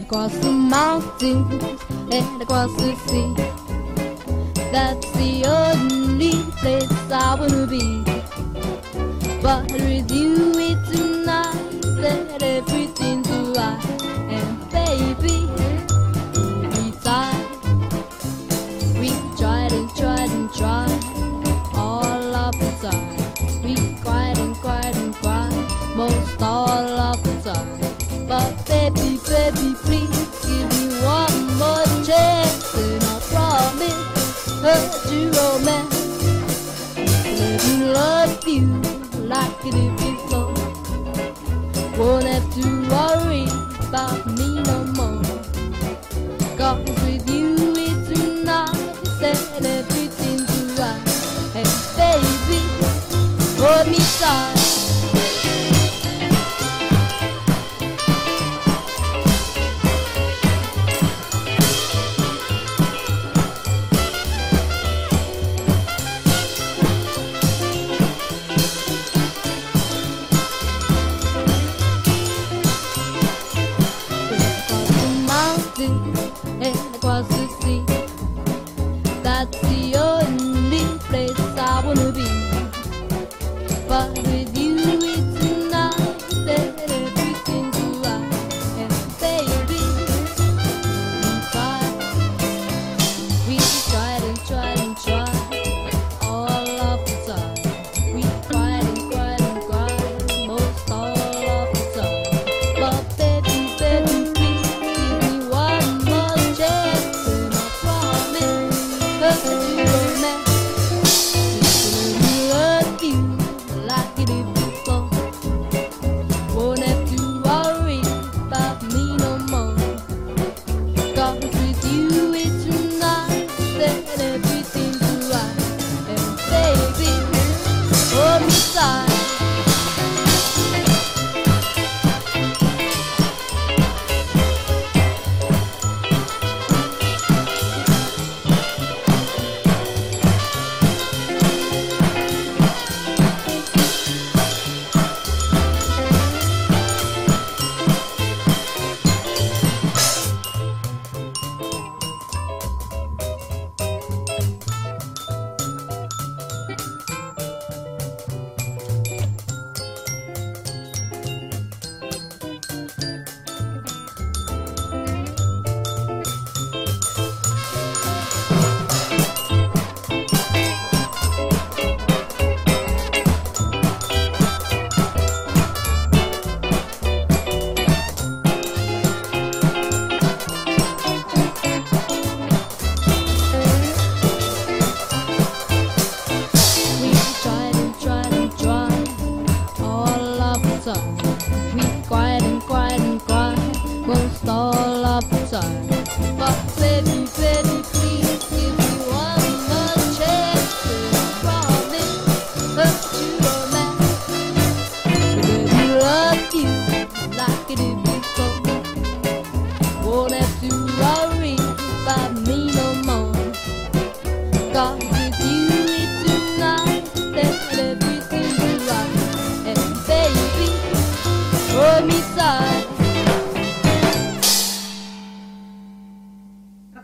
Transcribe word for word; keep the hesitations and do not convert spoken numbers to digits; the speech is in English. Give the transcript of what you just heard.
across the mountains and across the sea. That's the only place I wanna be. But with you it's tonight that everything's alright. And baby, we tried, we tried and tried and tried all of the time. We cried and cried and cried most all of the time. But baby, baby, please give me one more chance, and I promise her to romance. Let me love you like it did before. Won't have to worry about me no more. 'Cause with you it's nice and everything's right. Hey baby, hold me tight. And across the sea, that's the only place I wanna be. But with you it's nice that everything's right. And baby, we tried, we tried and tried and tried all of the time. We cried and cried and cried most all of the time. But baby, baby, we cried and cried and cried most all of the time. But baby, baby, please give me one more chance, and I promise her to romance. Let me love you like it did before. Won't have to worry about me no more. 'Cause with you it's tonight that everything's right. And baby, hold me tight.